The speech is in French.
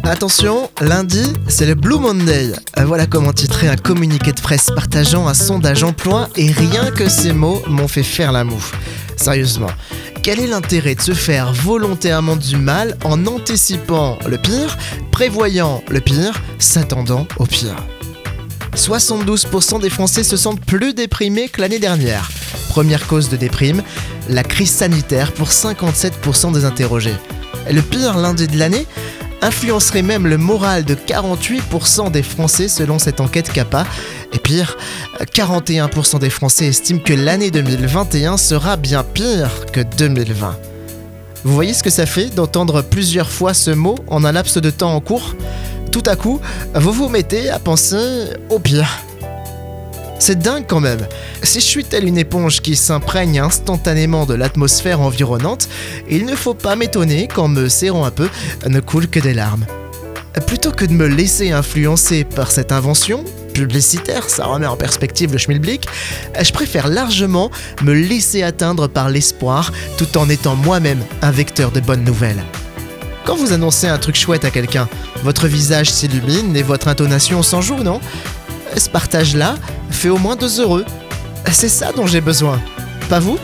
Attention, lundi, c'est le Blue Monday. Voilà comment titrer un communiqué de presse partageant un sondage emploi et rien que ces mots m'ont fait faire la moue. Sérieusement, quel est l'intérêt de se faire volontairement du mal en anticipant le pire, prévoyant le pire, s'attendant au pire ? 72% des Français se sentent plus déprimés que l'année dernière. Première cause de déprime, la crise sanitaire pour 57% des interrogés. Le pire lundi de l'année influencerait même le moral de 48% des Français selon cette enquête CAPA. Et pire, 41% des Français estiment que l'année 2021 sera bien pire que 2020. Vous voyez ce que ça fait d'entendre plusieurs fois ce mot en un laps de temps en cours ? Tout à coup, vous vous mettez à penser au pire. C'est dingue quand même. Si je suis telle une éponge qui s'imprègne instantanément de l'atmosphère environnante, il ne faut pas m'étonner qu'en me serrant un peu, ne coulent que des larmes. Plutôt que de me laisser influencer par cette invention publicitaire, ça remet en perspective le schmilblick, je préfère largement me laisser atteindre par l'espoir tout en étant moi-même un vecteur de bonnes nouvelles. Quand vous annoncez un truc chouette à quelqu'un, votre visage s'illumine et votre intonation s'en joue, non ? Ce partage-là fait au moins 2 heureux. C'est ça dont j'ai besoin, pas vous ?